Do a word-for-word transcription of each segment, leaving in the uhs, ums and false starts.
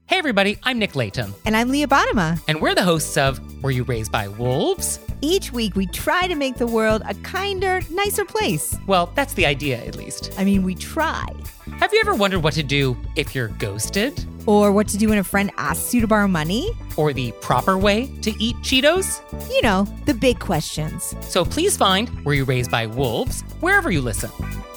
Hey everybody, I'm Nick Layton. And I'm Leah Bottima. And we're the hosts of Were You Raised by Wolves? Each week we try to make the world a kinder, nicer place. Well, that's the idea, at least. I mean, we try. Have you ever wondered what to do if you're ghosted? Or what to do when a friend asks you to borrow money? Or the proper way to eat Cheetos? You know, the big questions. So please find Were You Raised by Wolves wherever you listen.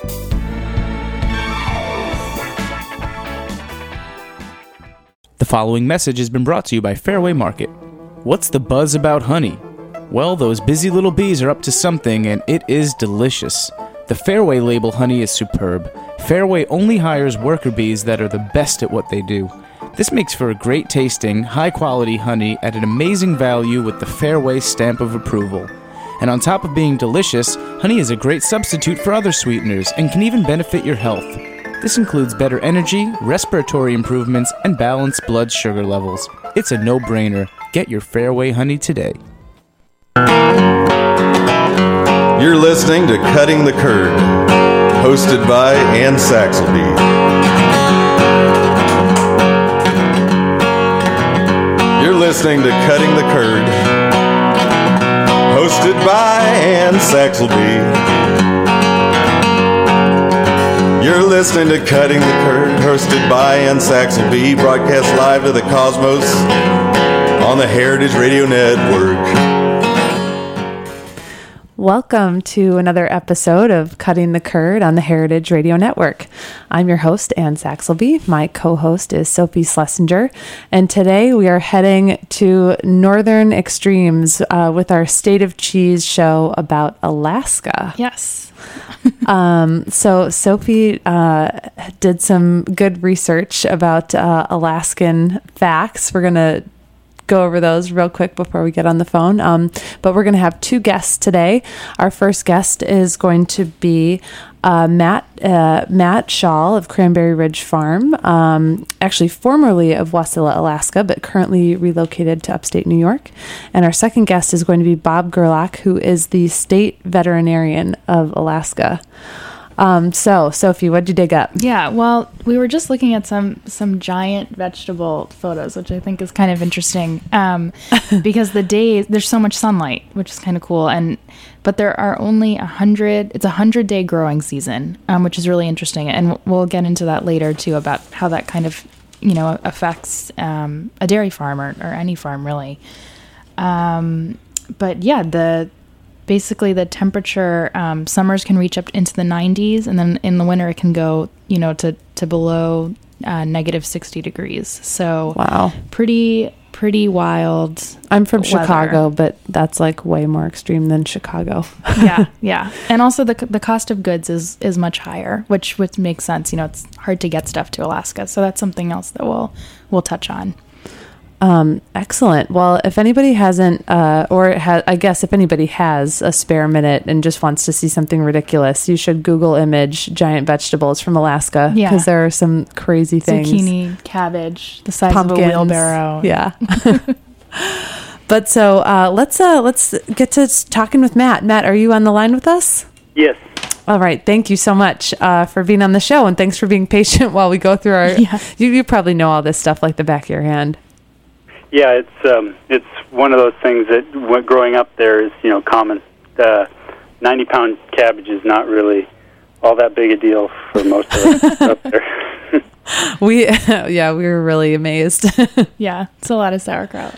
The following message has been brought to you by Fairway Market. What's the buzz about honey? Well, those busy little bees are up to something, and it is delicious. The Fairway label honey is superb. Fairway only hires worker bees that are the best at what they do. This makes for a great tasting, high-quality honey at an amazing value with the Fairway stamp of approval. And on top of being delicious, honey is a great substitute for other sweeteners and can even benefit your health. This includes better energy, respiratory improvements, and balanced blood sugar levels. It's a no-brainer. Get your Fairway honey today. You're listening to Cutting the Curd, hosted by Ann Saxelby. You're listening to Cutting the Curd, hosted by Ann Saxelby. You're listening to Cutting the Curd, hosted by Ann Saxelby, broadcast live to the cosmos on the Heritage Radio Network. Welcome to another episode of Cutting the Curd on the Heritage Radio Network. I'm your host, Ann Saxelby. My co-host is Sophie Schlesinger, and today we are heading to northern extremes uh, with our State of Cheese show about Alaska. Yes. um, so Sophie uh, did some good research about uh, Alaskan facts. We're going to go over those real quick before we get on the phone. Um, but we're going to have two guests today. Our first guest is going to be uh, Matt uh, Matt Shaw of Cranberry Ridge Farm, um, actually formerly of Wasilla, Alaska, but currently relocated to upstate New York. And our second guest is going to be Bob Gerlach, who is the state veterinarian of Alaska. Um, so, Sophie, what'd you dig up? Yeah, well, we were just looking at some some giant vegetable photos, which I think is kind of interesting, um, because the days, there's so much sunlight, which is kind of cool, and but there are only a hundred, it's a hundred day growing season, um, which is really interesting, and we'll get into that later, too, about how that kind of, you know, affects um, a dairy farm or, or any farm, really. Um, but, yeah, the... Basically, the temperature, um, summers can reach up into the nineties, and then in the winter it can go, you know, to, to below uh, negative sixty degrees. So, wow, pretty, pretty wild. I'm from weather. Chicago, but that's like way more extreme than Chicago. yeah, yeah. And also the the cost of goods is, is much higher, which which makes sense. You know, it's hard to get stuff to Alaska, so that's something else that we'll we'll touch on. Um, excellent. Well, if anybody hasn't, uh, or ha- I guess if anybody has a spare minute and just wants to see something ridiculous, you should Google image giant vegetables from Alaska. Yeah. Because there are some crazy things. Zucchini, cabbage, the size Pumpkins, of a wheelbarrow. Yeah. But so, uh, let's, uh, let's get to talking with Matt. Matt, are you on the line with us? Yes. All right. Thank you so much, uh, for being on the show, and thanks for being patient while we go through our, yeah. you, you probably know all this stuff like the back of your hand. Yeah, it's um, it's one of those things that when growing up there is, you know, common. Uh, ninety pound cabbage is not really all that big a deal for most of us up there. we, yeah, we were really amazed. Yeah, it's a lot of sauerkraut.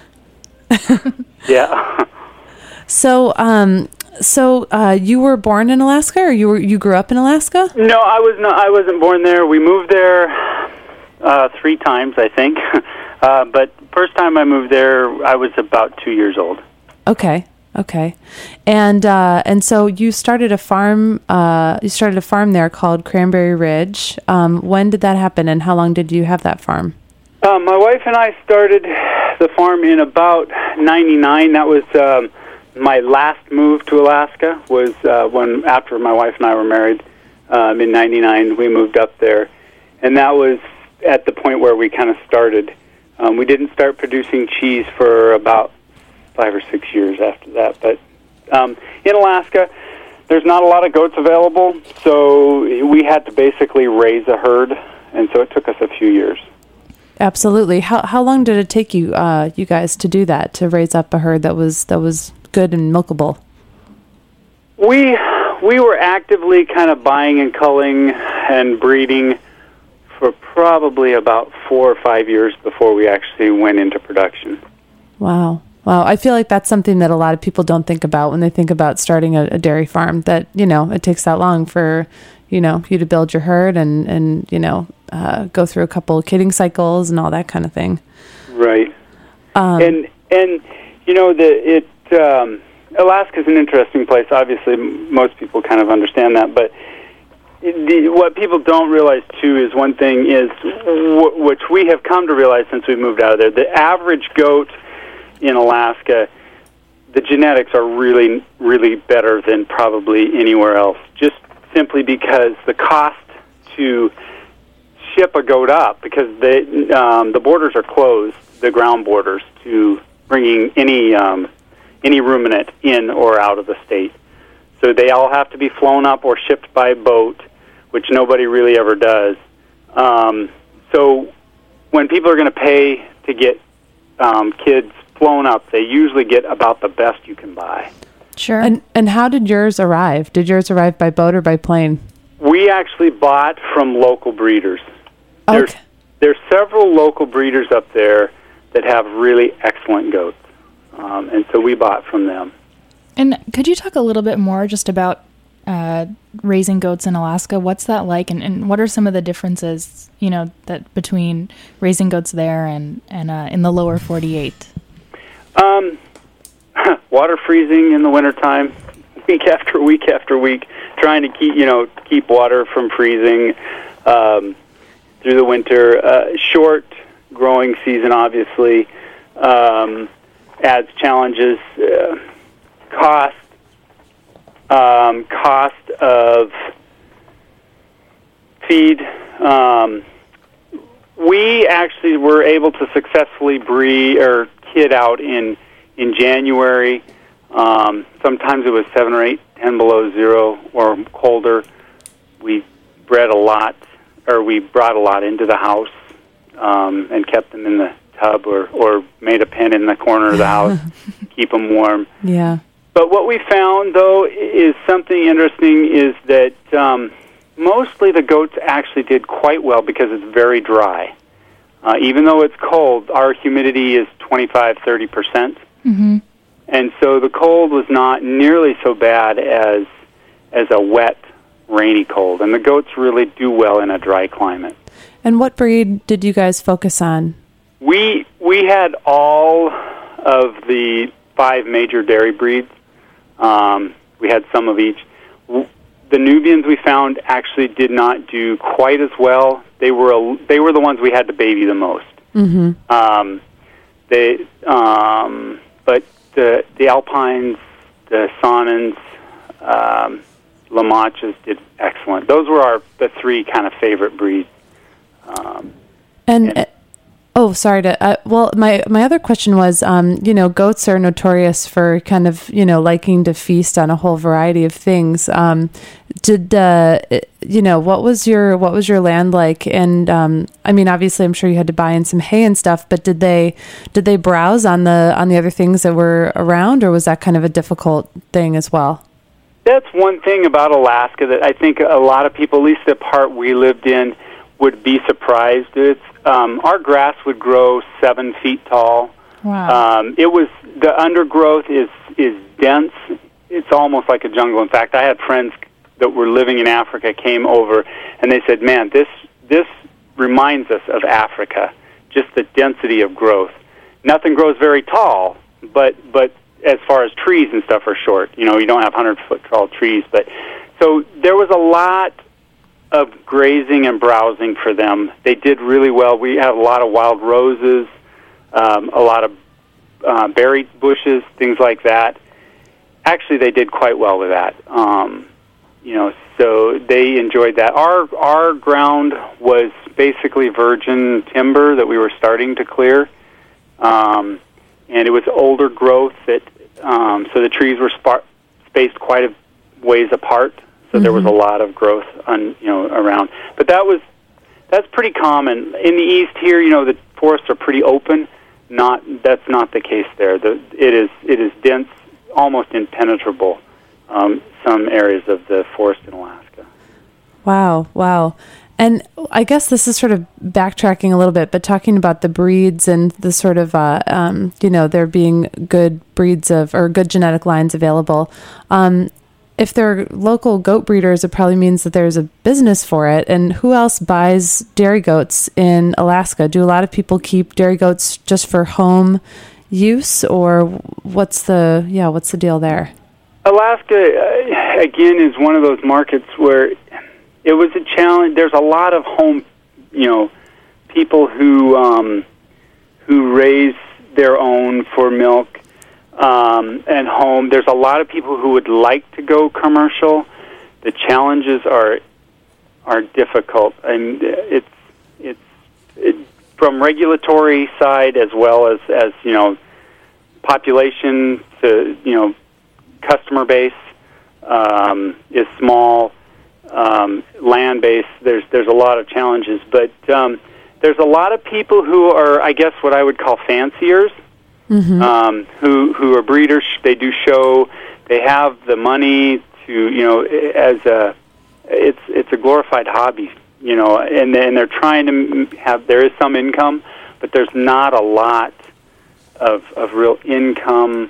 Yeah. So, um, so uh, you were born in Alaska, or you were you grew up in Alaska? No, I was not. I wasn't born there. We moved there uh, three times, I think. Uh, but first time I moved there, I was about two years old. Okay, okay, and uh, and so you started a farm. Uh, you started a farm there called Cranberry Ridge. Um, when did that happen, and how long did you have that farm? Uh, my wife and I started the farm in about ninety-nine. That was um, my last move to Alaska. Was uh, when after my wife and I were married um, in ninety-nine, we moved up there, and that was at the point where we kind of started. Um, we didn't start producing cheese for about five or six years after that. But um, in Alaska, there's not a lot of goats available, so we had to basically raise a herd, and so it took us a few years. Absolutely. How how long did it take you uh, you guys to do that, to raise up a herd that was that was good and milkable? We we were actively kind of buying and culling and breeding for probably about four or five years before we actually went into production. Wow. Wow. I feel like that's something that a lot of people don't think about when they think about starting a, a dairy farm, that, you know, it takes that long for, you know, you to build your herd and, and you know, uh, go through a couple of kidding cycles and all that kind of thing. Right. Um, and, and you know, the it um, Alaska's an interesting place. Obviously, m- most people kind of understand that, but the, what people don't realize, too, is one thing is, w- which we have come to realize since we moved out of there, the average goat in Alaska, the genetics are really, really better than probably anywhere else, just simply because the cost to ship a goat up, because they, um, the borders are closed, the ground borders, to bringing any um, any ruminant in or out of the state. So they all have to be flown up or shipped by boat, which nobody really ever does. Um, so when people are going to pay to get um, kids flown up, they usually get about the best you can buy. Sure. and and how did yours arrive? Did yours arrive by boat or by plane? We actually bought from local breeders. There's, Okay. there's several local breeders up there that have really excellent goats, um, and so we bought from them. And could you talk a little bit more just about uh, raising goats in Alaska? What's that like, and, and what are some of the differences, you know, that between raising goats there and and uh, in the lower forty-eight? Um, water freezing in the wintertime, week after week after week, trying to keep you know keep water from freezing um, through the winter. Uh, short growing season, obviously, um, adds challenges. Uh, cost, um, cost of feed. Um, we actually were able to successfully breed or kid out in in January. Um, sometimes it was seven or eight, ten below zero or colder. We bred a lot, or we brought a lot into the house um, and kept them in the tub, or, or made a pen in the corner of the house, keep them warm. Yeah. But what we found, though, is something interesting, is that um, mostly the goats actually did quite well because it's very dry. Uh, even though it's cold, our humidity is twenty-five, thirty percent. Mm-hmm. And so the cold was not nearly so bad as as a wet, rainy cold. And the goats really do well in a dry climate. And what breed did you guys focus on? We we had all of the five major dairy breeds. Um, we had some of each. W- The Nubians we found actually did not do quite as well. They were a, they were the ones we had to baby the most. Mm-hmm. Um, they, um, but the the Alpines, the Saanens, um, La Manchas did excellent. Those were our the three kind of favorite breeds. Um, And, and uh, oh, sorry to. Uh, well, my my other question was, um, you know, goats are notorious for kind of, you know, liking to feast on a whole variety of things. Um, did uh, you know, what was your what was your land like? And um, I mean, obviously, I'm sure you had to buy in some hay and stuff. But did they did they browse on the on the other things that were around, or was that kind of a difficult thing as well? That's one thing about Alaska that I think a lot of people, at least the part we lived in, would be surprised. It's um, our grass would grow seven feet tall. Wow. Um, it was the undergrowth is is dense. It's almost like a jungle. In fact, I had friends that were living in Africa came over, and they said, "Man, this this reminds us of Africa. Just the density of growth. Nothing grows very tall, but but as far as trees and stuff are short. You know, you don't have hundred foot tall trees, but so there was a lot of grazing and browsing for them. They did really well. We have a lot of wild roses, um, a lot of uh, berry bushes, things like that. Actually, they did quite well with that. Um, you know, so they enjoyed that. Our our ground was basically virgin timber that we were starting to clear, um, and it was older growth. That um, so the trees were spar- spaced quite a ways apart. So there was a lot of growth on, you know, around. But that was that's pretty common. In the east here, you know, the forests are pretty open. Not that's not the case there. The, it is it is dense, almost impenetrable. Um, some areas of the forest in Alaska. Wow, wow. And I guess this is sort of backtracking a little bit, but talking about the breeds and the sort of, uh, um, you know, there being good breeds of, or good genetic lines available. Um, if they're local goat breeders, it probably means that there's a business for it. And who else buys dairy goats in Alaska? Do a lot of people keep dairy goats just for home use, or what's the, yeah, what's the deal there? Alaska, uh, again, is one of those markets where it was a challenge. There's a lot of home, you know, people who um, who raise their own for milk um, and home. There's a lot of people who would like to go commercial. The challenges are are difficult, and it's it's it, from regulatory side as well as as you know, population to you know, customer base um, is small. Um, land base, there's there's a lot of challenges, but um, there's a lot of people who are, I guess, what I would call fanciers, mm-hmm. um, who who are breeders. They do show, they have the money to, you know, as a, it's it's a glorified hobby, you know, and and they're trying to have, there is some income, but there's not a lot of of real income.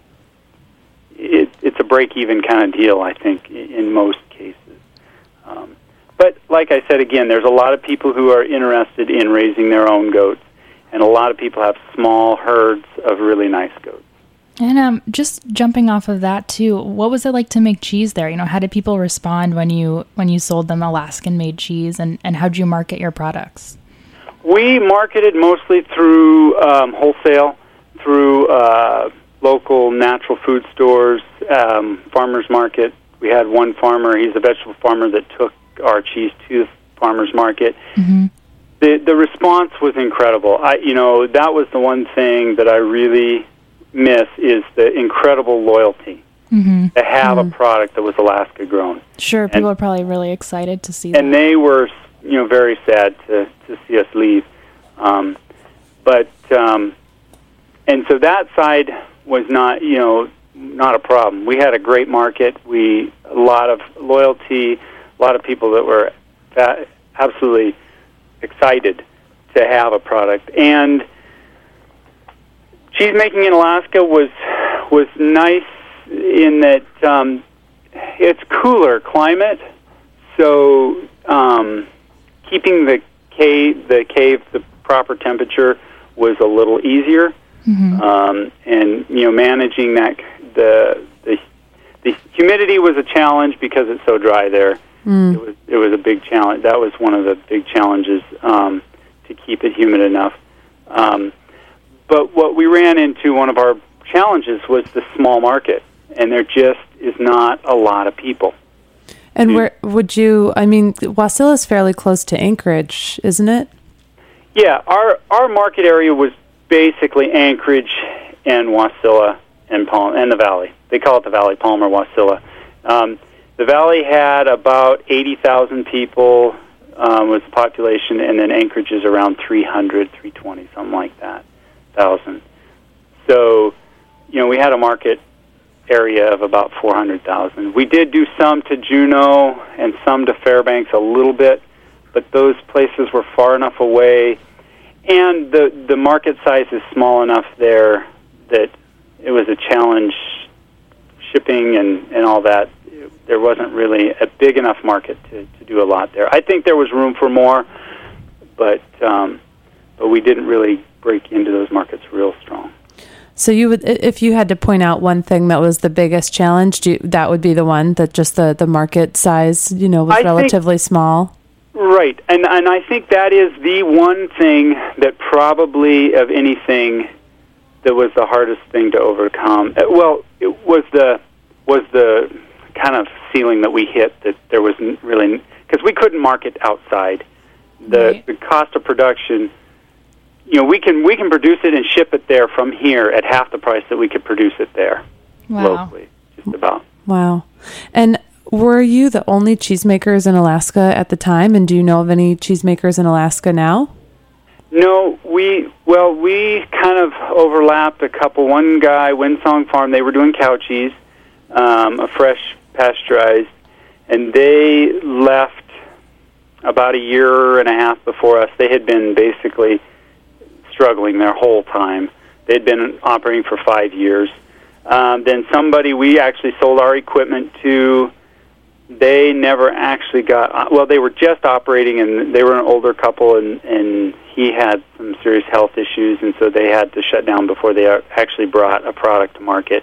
It, it's a break-even kind of deal, I think, in most cases. Um, but like I said, again, there's a lot of people who are interested in raising their own goats, and a lot of people have small herds of really nice goats. And um, just jumping off of that too, what was it like to make cheese there? You know, how did people respond when you when you sold them Alaskan-made cheese, and, and how did you market your products? We marketed mostly through um, wholesale, through uh, local natural food stores, um, farmers market. We had one farmer, he's a vegetable farmer, that took our cheese to the farmer's market. Mm-hmm. The the response was incredible. I, you know, that was the one thing that I really miss, is the incredible loyalty mm-hmm. to have mm-hmm. a product that was Alaska grown. Sure, people and, are probably really excited to see that. And they were, you know, very sad to, to see us leave. Um, but, um, and so that side was not, you know, not a problem. We had a great market. We a lot of loyalty, a lot of people that were fa- absolutely excited to have a product. And cheese making in Alaska was was nice in that um, it's cooler climate, so um, keeping the cave the cave the proper temperature was a little easier, mm-hmm. um, and you know, managing that. The, the the humidity was a challenge because it's so dry there. Mm. It was it was a big challenge. That was one of the big challenges, um, to keep it humid enough. Um, but what we ran into, one of our challenges, was the small market, and there just is not a lot of people. And where would you? I mean, Wasilla is fairly close to Anchorage, isn't it? Yeah, our our market area was basically Anchorage and Wasilla. And Palm and the Valley. They call it the Valley, Palmer, Wasilla. Um, the Valley had about eighty thousand people um, was the population, and then Anchorage is around three hundred, three twenty, something like that, thousand. So, you know, we had a market area of about four hundred thousand. We did do some to Juneau and some to Fairbanks a little bit, but those places were far enough away, and the the market size is small enough there that it was a challenge shipping and, and all that. There wasn't really a big enough market to, to do a lot there. I think there was room for more, but um, but we didn't really break into those markets real strong. So you would, if you had to point out one thing that was the biggest challenge, do you, that would be the one that just the, the market size, you know, was I relatively think, small? Right, and and I think that is the one thing that probably of anything that was the hardest thing to overcome. Well, it was the was the kind of ceiling that we hit, that there was really, because we couldn't market outside. The right. the cost of production, you know, we can we can produce it and ship it there from here at half the price that we could produce it there. Wow. Locally, just about. Wow. And Were you the only cheesemakers in Alaska at the time, and do you know of any cheesemakers in Alaska now? No, we, well, we kind of overlapped a couple. One guy, Windsong Farm, they were doing cow cheese, um, a fresh pasteurized, and they left about a year and a half before us. They had been basically struggling their whole time. They'd been operating for five years. Um, then somebody, we actually sold our equipment to, they never actually got, well, they were just operating, and they were an older couple, and, and he had some serious health issues, and so they had to shut down before they actually brought a product to market.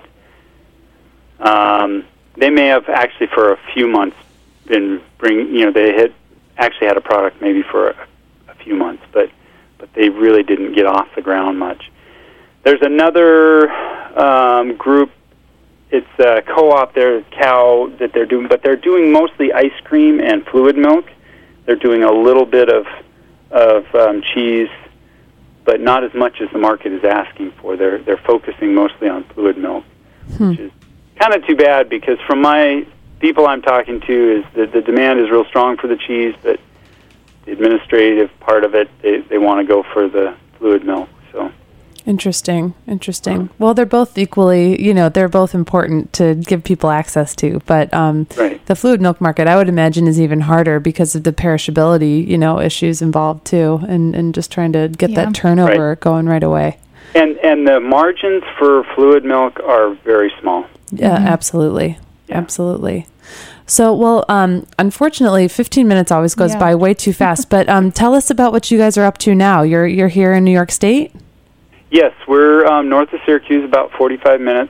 Um, they may have actually for a few months been bring, you know, they had actually had a product maybe for a, a few months, but but they really didn't get off the ground much. There's another um, group. It's a co-op. They're cow that they're doing, but they're doing mostly ice cream and fluid milk. They're doing a little bit of of um, cheese, but not as much as the market is asking for. They're they're focusing mostly on fluid milk, Hmm. which is kind of too bad, because from my people I'm talking to, is that the demand is real strong for the cheese, but the administrative part of it, they, they want to go for the fluid milk. So Interesting, interesting. Well, they're both equally, you know, they're both important to give people access to, but um, Right. the fluid milk market, I would imagine, is even harder because of the perishability, you know, issues involved too, and, and just trying to get Yeah. that turnover Right. going right away. and and the margins for fluid milk are very small. Yeah, absolutely. Yeah. Absolutely. So, well, um, unfortunately, fifteen minutes always goes Yeah. by way too fast, but um, tell us about what you guys are up to now. You're you're here in New York State? Yes, we're um, north of Syracuse, about forty-five minutes,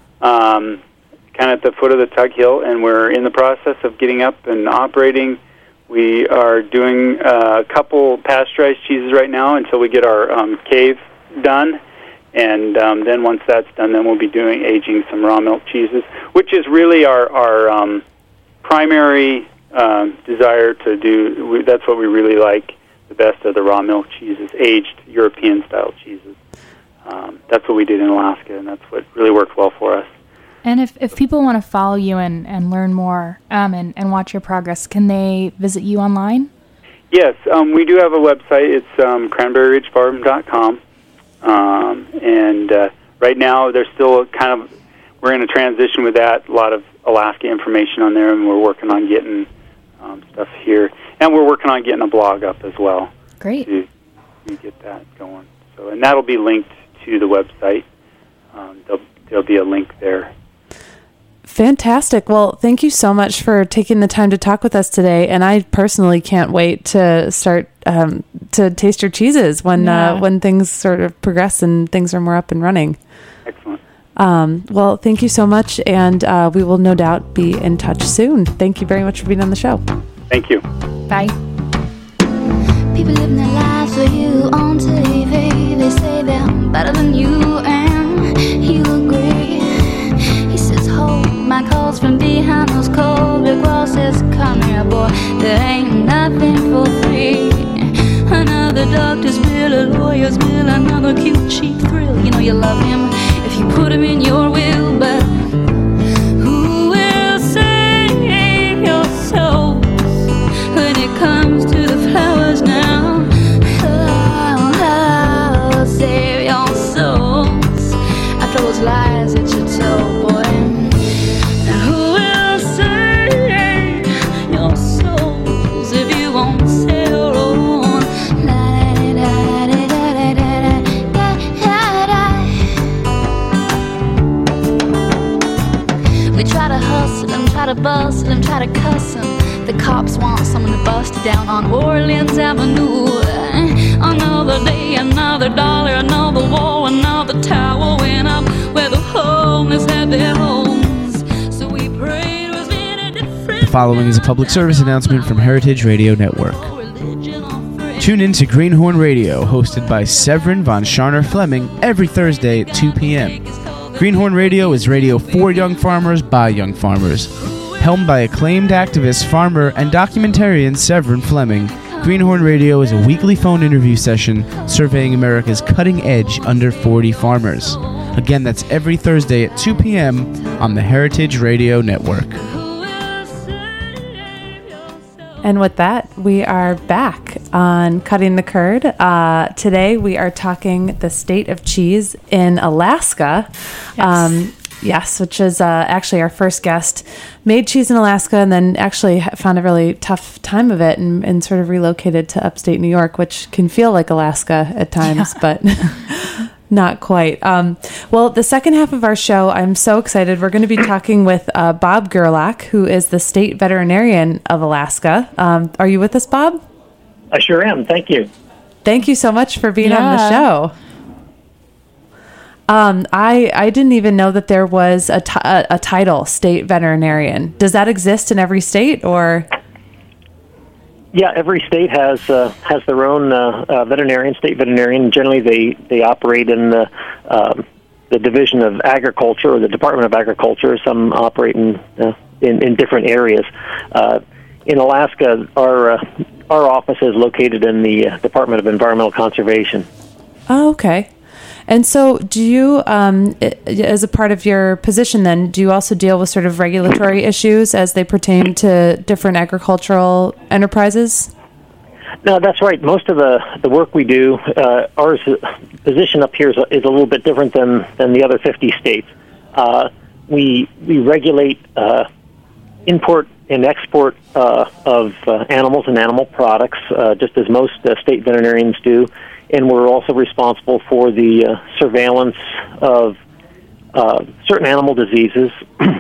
um, kind of at the foot of the Tug Hill, and we're in the process of getting up and operating. We are doing uh, a couple pasteurized cheeses right now until we get our um, cave done, and um, then once that's done, then we'll be doing aging some raw milk cheeses, which is really our, our um, primary um, desire to do. We, that's what we really like the best of the raw milk cheeses, aged European-style cheeses. Um, that's what we did in Alaska, and that's what really worked well for us. And if, if people want to follow you and, and learn more um, and, and watch your progress, can they visit you online? Yes, um, we do have a website. It's um, cranberry ridge farm dot com. Um, and uh, right now, there's still kind of, we're in a transition with that. A lot of Alaska information on there, and we're working on getting um, stuff here. And we're working on getting a blog up as well. Great. To, to get that going. So, and that'll be linked to the website. Um, there'll, there'll be a link there. Fantastic. Well, thank you so much for taking the time to talk with us today. And I personally can't wait to start um, to taste your cheeses when Yeah. uh, when things sort of progress and things are more up and running. Excellent. Um, well, thank you so much. And uh, we will no doubt be in touch soon. Thank you very much for being on the show. Thank you. Bye. People living their lives for you on T V. They say they're better than you, and you agree. He says, hold my calls from behind those cold brick walls. Says, come here, boy, there ain't nothing for free. Another doctor's bill, a lawyer's bill, another cute cheap thrill. You know you love him if you put him in your will, but who will save your soul when it comes to the flowers now? Oh, oh, save your souls after those lies that you told, boy. And who will save your souls if you won't say your own? We try to hustle him, try to bustle him, try to cuss him. The cops want someone to bust down on Orleans Avenue. Another day, another dollar, another wall, another tower went up where the homeless had their homes. So we prayed was in a different. The following is a public service announcement from Heritage Radio Network. Tune in to Greenhorn Radio, hosted by Severin von Scharner Fleming, every Thursday at two p.m. Greenhorn Radio is radio for young farmers by young farmers. Helmed by acclaimed activist, farmer, and documentarian Severin Fleming, Greenhorn Radio is a weekly phone interview session surveying America's cutting-edge under forty farmers. Again, that's every Thursday at two p.m. on the Heritage Radio Network. Who will And with that, we are back on Cutting the Curd. Uh, today, we are talking the state of cheese in Alaska. Yes. Um, yes, which is uh, actually our first guest. Made cheese in Alaska and then actually found a really tough time of it and, and sort of relocated to upstate New York, which can feel like Alaska at times, yeah. but... Not quite. Um, well, the second half of our show, I'm so excited. We're going to be talking with uh, Bob Gerlach, who is the state veterinarian of Alaska. Um, are you with us, Bob? I sure am. Thank you. Thank you so much for being yeah. on the show. Um, I I didn't even know that there was a, t- a, a title, state veterinarian. Does that exist in every state, or? Yeah, every state has uh, has their own uh, uh, veterinarian, state veterinarian. Generally, they, they operate in the um, the Division of Agriculture or the Department of Agriculture. Some operate in uh, in, in different areas. Uh, in Alaska, our uh, our office is located in the uh, Department of Environmental Conservation. Oh, okay. And so do you, um, as a part of your position then, do you also deal with sort of regulatory issues as they pertain to different agricultural enterprises? No, that's right. Most of the, the work we do, uh, our position up here is a, is a little bit different than, than the other fifty states. Uh, we we regulate uh, import and export uh, of uh, animals and animal products, uh, just as most uh, state veterinarians do. And we're also responsible for the uh, surveillance of uh, certain animal diseases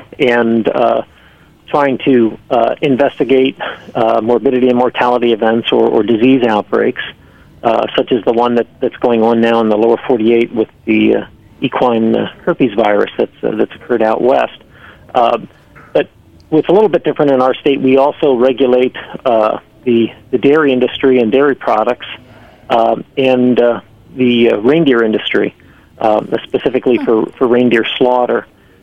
and uh, trying to uh, investigate uh, morbidity and mortality events or, or disease outbreaks, uh, such as the one that, that's going on now in the lower forty-eight with the uh, equine uh, herpes virus that's, uh, that's occurred out west. Uh, but what's a little bit different in our state, we also regulate uh, the, the dairy industry and dairy products. Uh, and uh, the uh, reindeer industry, uh, specifically for, for reindeer slaughter.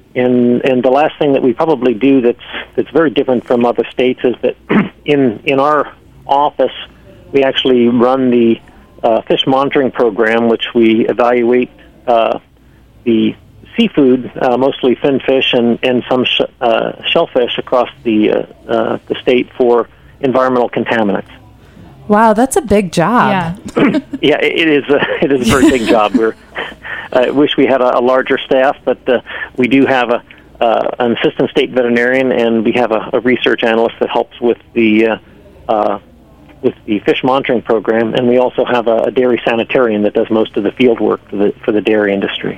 And and the last thing that we probably do that's that's very different from other states is that in in our office we actually run the uh, fish monitoring program, which we evaluate uh, the seafood, uh, mostly finfish and and some sh- uh, shellfish across the uh, uh, the state for environmental contaminants. Wow, that's a big job. Yeah, yeah, it is. A, it is a very big job. We're. I uh, wish we had a, a larger staff, but uh, we do have a uh, an assistant state veterinarian, and we have a, a research analyst that helps with the uh, uh, with the fish monitoring program, and we also have a, a dairy sanitarian that does most of the field work for the for the dairy industry.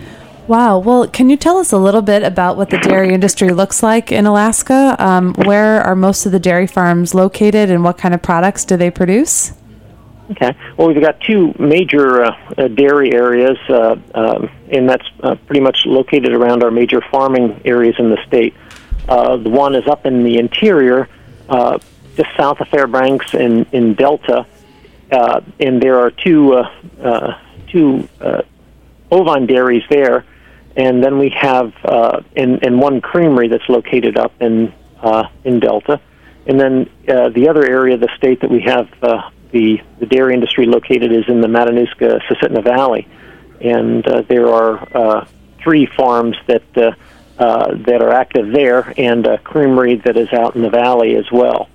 Wow. Well, can you tell us a little bit about what the dairy industry looks like in Alaska? Um, where are most of the dairy farms located, and what kind of products do they produce? Okay. Well, we've got two major uh, uh, dairy areas, uh, um, and that's uh, pretty much located around our major farming areas in the state. Uh, the one is up in the interior, uh, just south of Fairbanks in, in Delta, uh, and there are two uh, uh, two uh, bovine dairies there. And then we have uh, in, in one creamery that's located up in uh, in Delta, and then uh, the other area of the state that we have uh, the the dairy industry located is in the Matanuska-Susitna Valley, and uh, there are uh, three farms that uh, uh, that are active there, and a creamery that is out in the valley as well.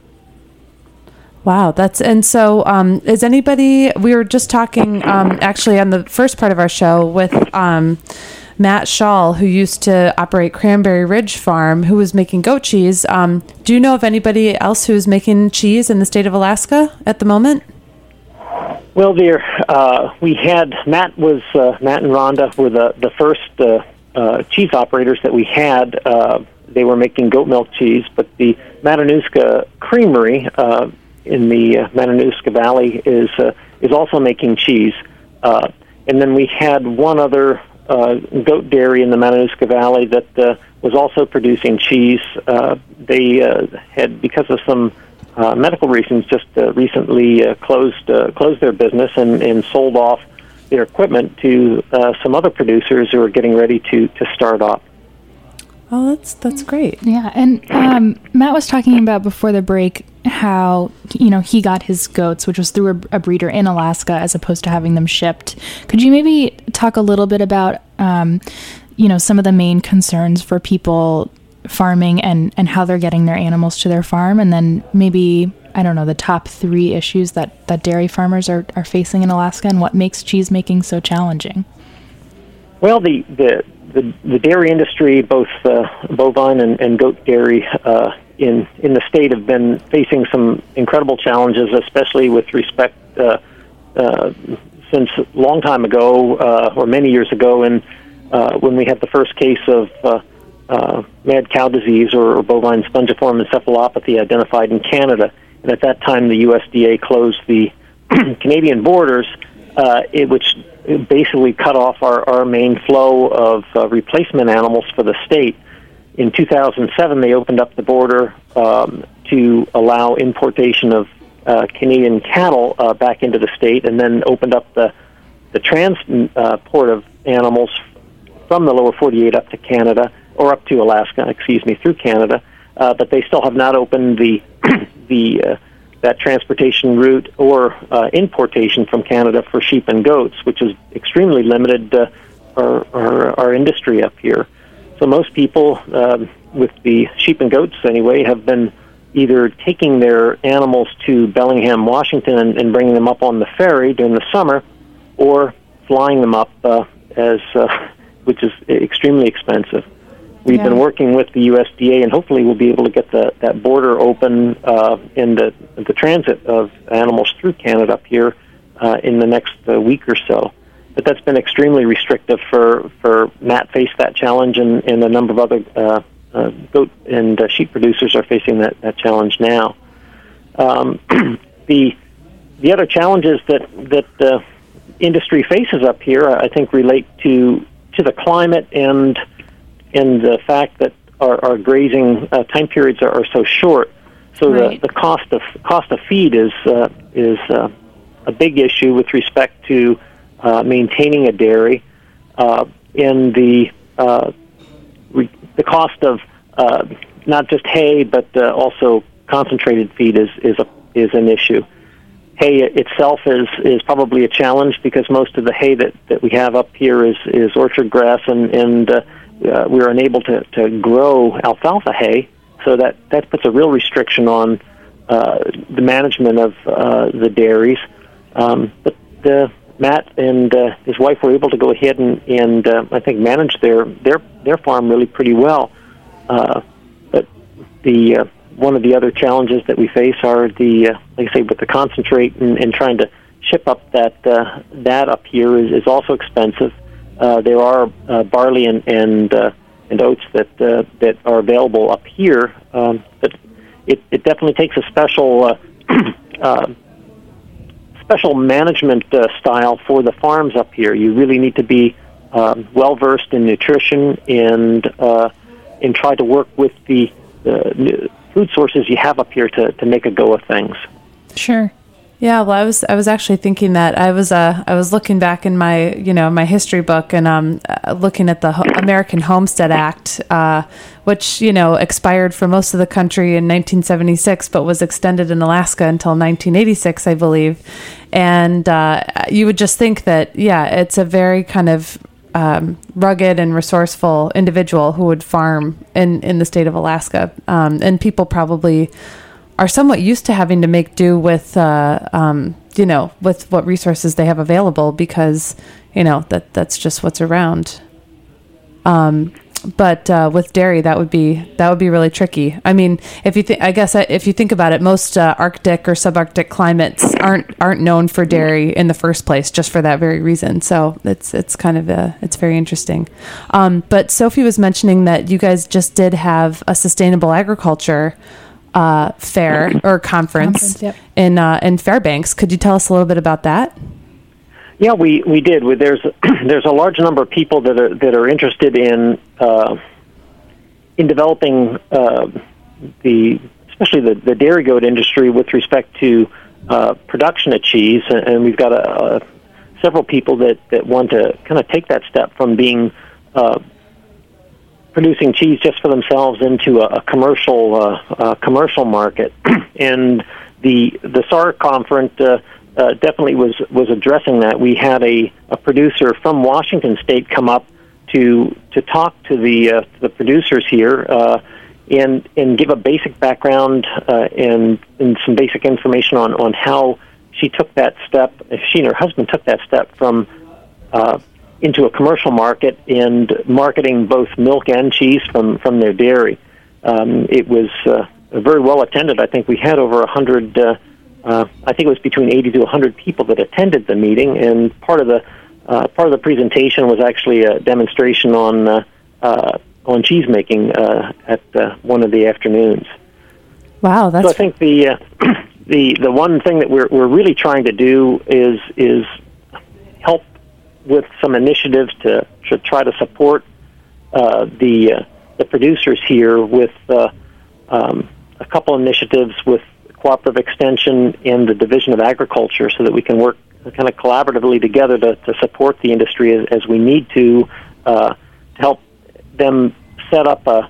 Wow, that's and so um, is anybody? We were just talking um, actually on the first part of our show with. Um, Matt Schall, who used to operate Cranberry Ridge Farm, who was making goat cheese. Um, do you know of anybody else who's making cheese in the state of Alaska at the moment? Well, there uh, we had Matt was uh, Matt and Rhonda were the the first uh, uh, cheese operators that we had. Uh, they were making goat milk cheese, but the Matanuska Creamery uh, in the uh, Matanuska Valley is uh, is also making cheese. Uh, and then we had one other. Uh, goat dairy in the Matanuska Valley that uh, was also producing cheese. Uh, they uh, had, because of some uh, medical reasons, just uh, recently uh, closed uh, closed their business and, and sold off their equipment to uh, some other producers who are getting ready to, to start up. Oh, that's that's great. Yeah, and um, Matt was talking about before the break how, you know, he got his goats, which was through a, a breeder in Alaska as opposed to having them shipped. Could you maybe talk a little bit about, um, you know, some of the main concerns for people farming and, and how they're getting their animals to their farm, and then maybe I don't know, the top three issues that, that dairy farmers are, are facing in Alaska, and what makes cheese making so challenging? Well, the the, the, the dairy industry, both uh, bovine and, and goat dairy uh, in in the state, have been facing some incredible challenges, especially with respect uh, uh, since a long time ago, uh, or many years ago, and uh, when we had the first case of uh, uh, mad cow disease or, or bovine spongiform encephalopathy identified in Canada. And at that time, the U S D A closed the Canadian borders, uh, it, which basically cut off our, our main flow of uh, replacement animals for the state. In two thousand seven, they opened up the border um, to allow importation of uh, Canadian cattle uh, back into the state, and then opened up the, the transport uh, of animals from the lower forty-eight up to Canada, or up to Alaska, excuse me, through Canada. Uh, but they still have not opened the the uh, that transportation route or uh, importation from Canada for sheep and goats, which is extremely limited uh, our, our our industry up here. So most people, um, with the sheep and goats anyway, have been either taking their animals to Bellingham, Washington, and, and bringing them up on the ferry during the summer, or flying them up, uh, as uh, which is extremely expensive. We've yeah. been working with the U S D A, and hopefully we'll be able to get the, that border open uh, in the the transit of animals through Canada up here uh, in the next uh, week or so. But that's been extremely restrictive for, for Matt faced that challenge, and, and a number of other uh, uh, goat and uh, sheep producers are facing that, that challenge now. Um, the the other challenges that that uh, industry faces up here, I think, relate to to the climate and and the fact that our, our grazing uh, time periods are, are so short. So right. the, the cost of cost of feed is uh, is uh, a big issue with respect to uh, maintaining a dairy, uh, and the uh, re- the cost of uh, not just hay but uh, also concentrated feed is is a, is an issue. Hay itself is, is probably a challenge because most of the hay that, that we have up here is, is orchard grass, and and uh, uh, we're unable to, to grow alfalfa hay, so that, that puts a real restriction on uh, the management of uh, the dairies. Um, but uh, Matt and uh, his wife were able to go ahead and, and uh, I think manage their, their their farm really pretty well. Uh, but the uh, one of the other challenges that we face are the, uh, like I say, with the concentrate and, and trying to ship up that uh, that up here is, is also expensive. Uh, there are uh, barley and and, uh, and oats that uh, that are available up here, um, but it, it definitely takes a special uh, uh, special management uh, style for the farms up here. You really need to be um, well versed in nutrition and uh, and try to work with the uh, food sources you have up here to, to make a go of things. Sure. Yeah, well, I was I was actually thinking that I was uh I was looking back in my you know my history book and um uh, looking at the Ho- American Homestead Act, uh, which you know expired for most of the country in nineteen seventy-six, but was extended in Alaska until nineteen eighty-six, I believe. And uh, you would just think that yeah, it's a very kind of um, rugged and resourceful individual who would farm in in the state of Alaska, um, and people probably are somewhat used to having to make do with, uh, um, you know, with what resources they have available because, you know, that that's just what's around. Um, but uh, with dairy, that would be that would be really tricky. I mean, if you think, I guess if you think about it, most uh, Arctic or subarctic climates aren't aren't known for dairy in the first place, just for that very reason. So it's it's kind of a, it's very interesting. Um, but Sophie was mentioning that you guys just did have a sustainable agriculture Uh, fair or conference, conference yep. in uh, in Fairbanks. Could you tell us a little bit about that? Yeah, we, we did. There's there's a large number of people that are that are interested in uh, in developing uh, the especially the, the dairy goat industry with respect to uh, production of cheese, and, and we've got a, a, several people that, that want to kind of take that step from being uh, producing cheese just for themselves into a, a commercial uh, uh, commercial market. And the the S A R conference uh, uh, definitely was, was addressing that. We had a, a producer from Washington State come up to to talk to the uh, the producers here, uh, and and give a basic background uh, and and some basic information on, on how she took that step. She and her husband took that step from uh, into a commercial market and marketing both milk and cheese from, from their dairy. Um, it was uh, very well attended. I think we had over a hundred. Uh, uh, I think it was between eighty to a hundred people that attended the meeting, and part of the uh, part of the presentation was actually a demonstration on uh, uh, on cheese making uh, at uh, one of the afternoons. Wow, that's. So I think the uh, the the one thing that we're we're really trying to do is is help with some initiatives to to try to support uh, the uh, the producers here with uh, um, a couple initiatives with Cooperative Extension and the Division of Agriculture, so that we can work kind of collaboratively together to, to support the industry as, as we need to uh, to help them set up a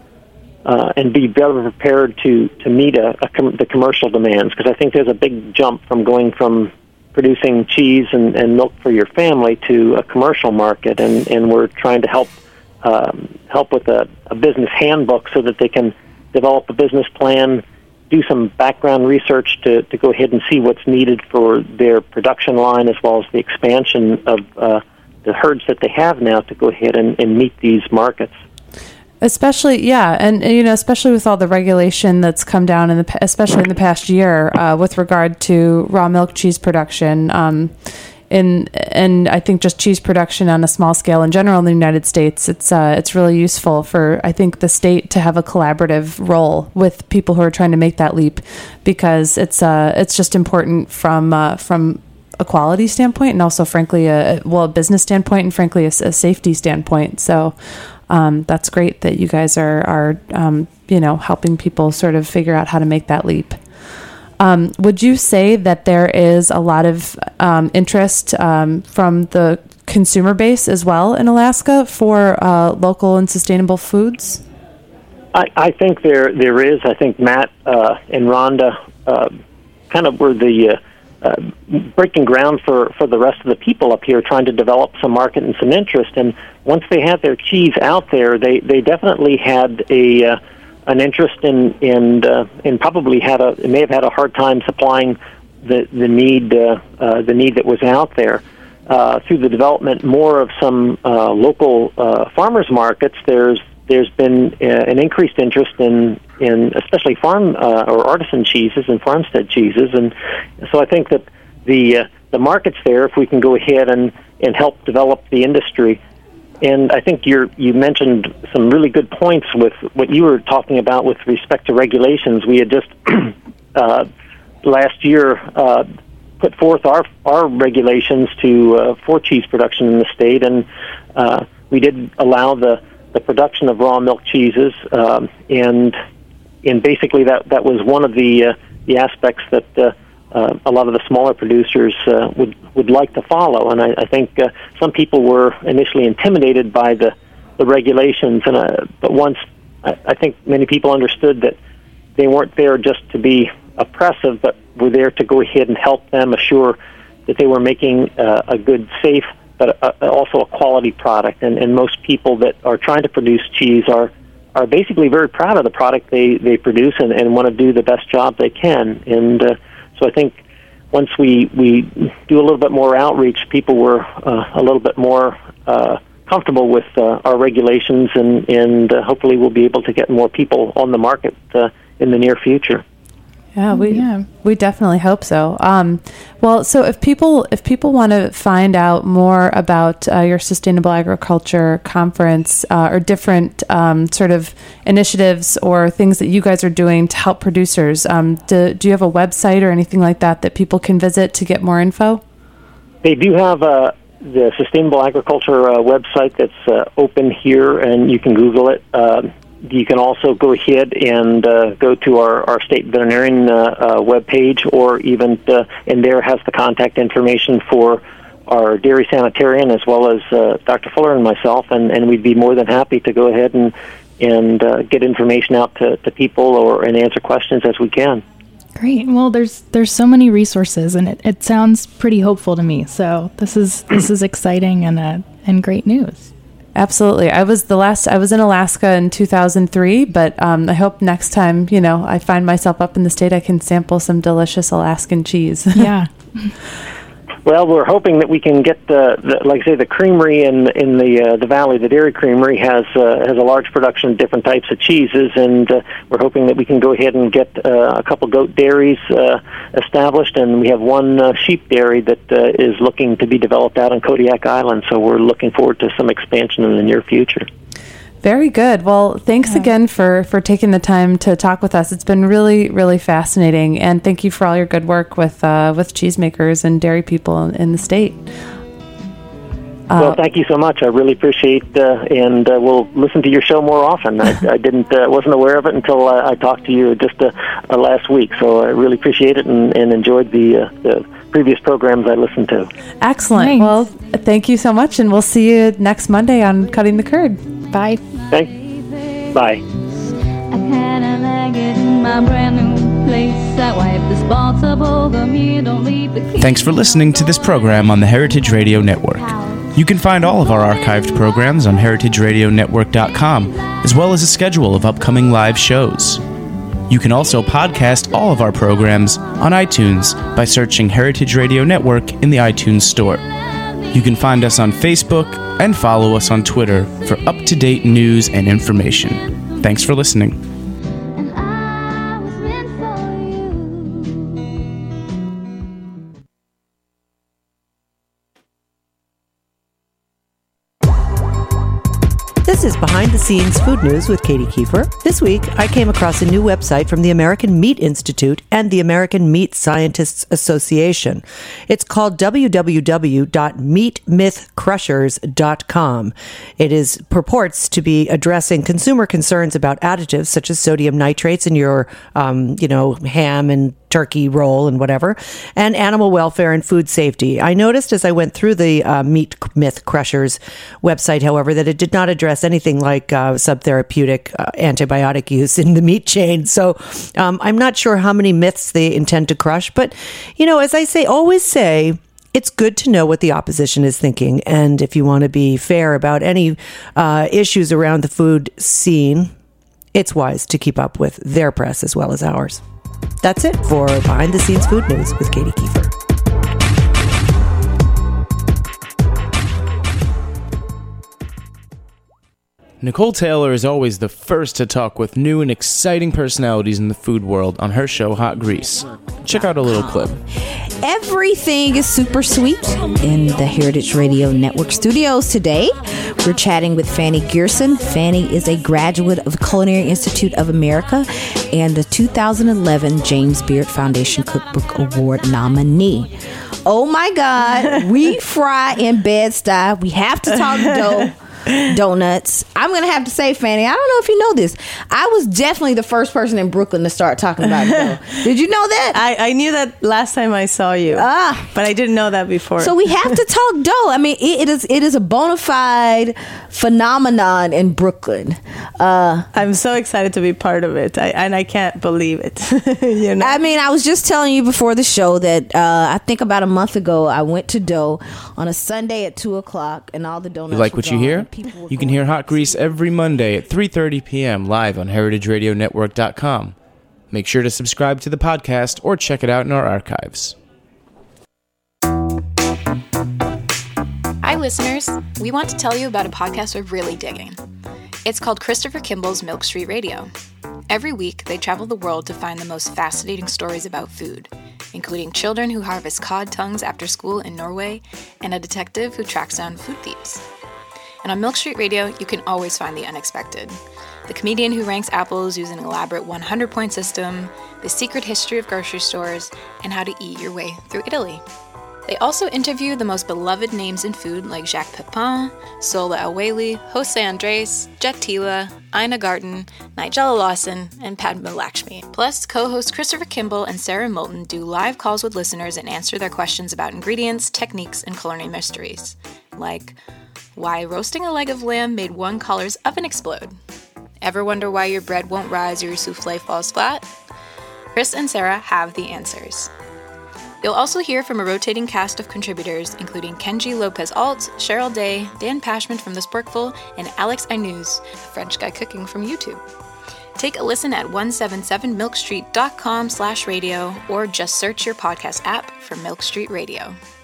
uh, and be better prepared to to meet a, a com- the commercial demands, because I think there's a big jump from going from producing cheese and, and milk for your family to a commercial market, and, and we're trying to help um, help with a, a business handbook so that they can develop a business plan, do some background research to, to go ahead and see what's needed for their production line, as well as the expansion of uh, the herds that they have now to go ahead and, and meet these markets. Especially, yeah, and you know, especially with all the regulation that's come down in the, especially in the past year, uh, with regard to raw milk cheese production, um, in and I think just cheese production on a small scale in general in the United States, it's uh, it's really useful for I think the state to have a collaborative role with people who are trying to make that leap, because it's uh it's just important from uh, from a quality standpoint, and also frankly a well a business standpoint, and frankly a, a safety standpoint. So. Um, that's great that you guys are, are um, you know, helping people sort of figure out how to make that leap. Um, would you say that there is a lot of um, interest um, from the consumer base as well in Alaska for uh, local and sustainable foods? I, I think there there is. I think Matt uh, and Rhonda uh, kind of were the uh, uh, breaking ground for, for the rest of the people up here, trying to develop some market and some interest. And once they had their cheese out there, they, they definitely had a uh, an interest in in uh, and probably had a may have had a hard time supplying the the need uh, uh, the need that was out there. Uh, through the development more of some uh, local uh, farmers markets, there's there's been uh, an increased interest in in especially farm uh, or artisan cheeses and farmstead cheeses, and so I think that the uh, the market's there if we can go ahead and, and help develop the industry. And I think you you mentioned some really good points with what you were talking about with respect to regulations. We had just uh, last year uh, put forth our our regulations to uh, for cheese production in the state, and uh, we did allow the, the production of raw milk cheeses, um, and and basically that, that was one of the uh, the aspects that uh, uh, a lot of the smaller producers uh, would would like to follow. And I, I think uh, some people were initially intimidated by the the regulations, and uh, but once I, I think many people understood that they weren't there just to be oppressive, but were there to go ahead and help them assure that they were making uh, a good, safe, but uh, also a quality product. And, and most people that are trying to produce cheese are are basically very proud of the product they, they produce and, and want to do the best job they can. And uh, so I think once we, we do a little bit more outreach, people were uh, a little bit more uh, comfortable with uh, our regulations, and, and uh, hopefully we'll be able to get more people on the market uh, in the near future. Yeah, we yeah. we definitely hope so. Um, well, so if people if people want to find out more about uh, your sustainable agriculture conference uh, or different um, sort of initiatives or things that you guys are doing to help producers, um, do, do you have a website or anything like that that people can visit to get more info? They do have uh, the Sustainable Agriculture uh, website that's uh, open here, and you can Google it. Uh, You can also go ahead and uh, go to our, our state veterinarian uh, uh, webpage, or even, uh, and there has the contact information for our dairy sanitarian as well as uh, Doctor Fuller and myself, and, and we'd be more than happy to go ahead and and uh, get information out to, to people or and answer questions as we can. Great. Well, there's there's so many resources, and it, it sounds pretty hopeful to me. So this is this is exciting and uh, and great news. Absolutely. I was the last, I was in Alaska in two thousand three, but um, I hope next time, you know, I find myself up in the state, I can sample some delicious Alaskan cheese. Yeah. Well, we're hoping that we can get the, the like I say, the creamery in in the uh, the valley. The dairy creamery has uh, has a large production of different types of cheeses, and uh, we're hoping that we can go ahead and get uh, a couple goat dairies uh, established, and we have one uh, sheep dairy that uh, is looking to be developed out on Kodiak Island. So we're looking forward to some expansion in the near future. Very good. Well, thanks yeah. again for, for taking the time to talk with us. It's been really, really fascinating. And thank you for all your good work with uh, with cheesemakers and dairy people in the state. Uh, well, thank you so much. I really appreciate uh, and uh, we'll listen to your show more often. I, I didn't uh, wasn't aware of it until uh, I talked to you just uh, uh, last week. So I really appreciate it and, and enjoyed the, uh, the previous programs I listened to. Excellent. Thanks. Well, thank you so much. And we'll see you next Monday on Cutting the Curd. Bye. Thanks. Bye. I kinda like it in my brand new place. I wipe the spots up over me, don't leave the key. Thanks for listening to this program on the Heritage Radio Network. You can find all of our archived programs on heritage radio network dot com, as well as a schedule of upcoming live shows. You can also podcast all of our programs on iTunes by searching Heritage Radio Network in the iTunes Store. You can find us on Facebook and follow us on Twitter for up-to-date news and information. Thanks for listening. This is Behind the Scenes Food News with Katie Kiefer. This week, I came across a new website from the American Meat Institute and the American Meat Scientists Association. It's called w w w dot meat myth crushers dot com. It is purports to be addressing consumer concerns about additives such as sodium nitrates in your, um, you know, ham and turkey roll and whatever, and animal welfare and food safety. I noticed as I went through the uh, Meat Myth Crushers website, however, that it did not address anything like uh, subtherapeutic uh, antibiotic use in the meat chain. So um, I'm not sure how many myths they intend to crush. But, you know, as I say, always say, it's good to know what the opposition is thinking. And if you want to be fair about any uh, issues around the food scene, it's wise to keep up with their press as well as ours. That's it for Behind the Scenes Food News with Katie Kiefer. Nicole Taylor is always the first to talk with new and exciting personalities in the food world on her show Hot Grease. Check out a little clip. Everything is super sweet in the Heritage Radio Network studios today. We're chatting with Fanny Gerson. Fanny is a graduate of the Culinary Institute of America and the two thousand eleven James Beard Foundation Cookbook Award nominee. Oh my God, we fry in Bed-Stuy. We have to talk dough. Donuts. I'm going to have to say, Fanny, I don't know if you know this. I was definitely the first person in Brooklyn to start talking about dough. Did you know that? I, I knew that last time I saw you. Ah, but I didn't know that before. So we have to talk dough. I mean, it, it is it is a bona fide phenomenon in Brooklyn. Uh, I'm so excited to be part of it, I, and I can't believe it. You know? I mean, I was just telling you before the show that uh, I think about a month ago, I went to Dough on a Sunday at two o'clock, and all the donuts. You like what you hear? You can hear Hot Grease every Monday at three thirty p.m. live on heritage radio network dot com. Make sure to subscribe to the podcast or check it out in our archives. Hi, listeners. We want to tell you about a podcast we're really digging. It's called Christopher Kimball's Milk Street Radio. Every week, they travel the world to find the most fascinating stories about food, including children who harvest cod tongues after school in Norway and a detective who tracks down food thieves. And on Milk Street Radio, you can always find the unexpected. The comedian who ranks apples using an elaborate one hundred point system, the secret history of grocery stores, and how to eat your way through Italy. They also interview the most beloved names in food like Jacques Pepin, Sola El-Waylly, Jose Andres, Jet Tila, Ina Garten, Nigella Lawson, and Padma Lakshmi. Plus, co-hosts Christopher Kimball and Sarah Moulton do live calls with listeners and answer their questions about ingredients, techniques, and culinary mysteries. Like, why roasting a leg of lamb made one color's oven explode? Ever wonder why your bread won't rise or your souffle falls flat? Chris and Sarah have the answers. You'll also hear from a rotating cast of contributors, including Kenji Lopez-Alt, Cheryl Day, Dan Pashman from The Sporkful, and Alex Ainuz, a French guy cooking from YouTube. Take a listen at one seventy-seven milk street dot com slash radio or just search your podcast app for Milk Street Radio.